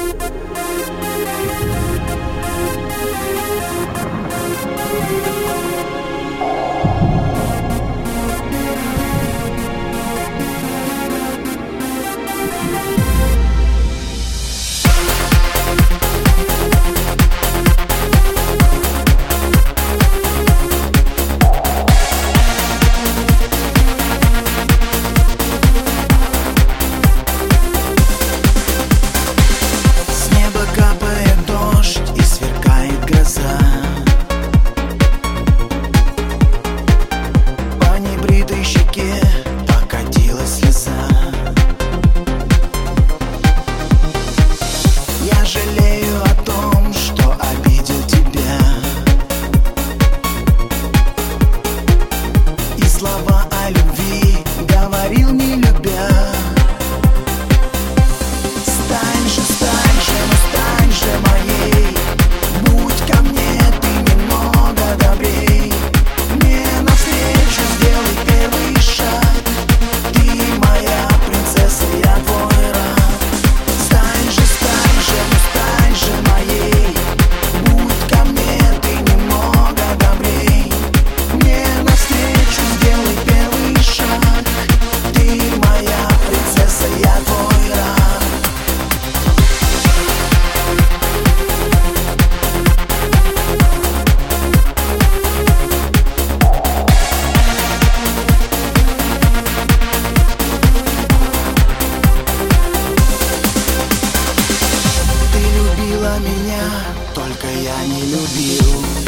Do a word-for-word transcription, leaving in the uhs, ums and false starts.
Жалею о том, что обидел тебя, и слова о любви говорил не любя. Стань же, стань же, ну стань же моей, будь ко мне ты немного добрей. Мне навстречу сделай первый шаг, ты моя принцесса, я твой раб. Стань же, стань же, ну стань же моей, будь ко мне ты немного добрей. Мне навстречу сделай первый шаг, ты моя принцесса, я твой раб. Ты любила меня, только я не любил.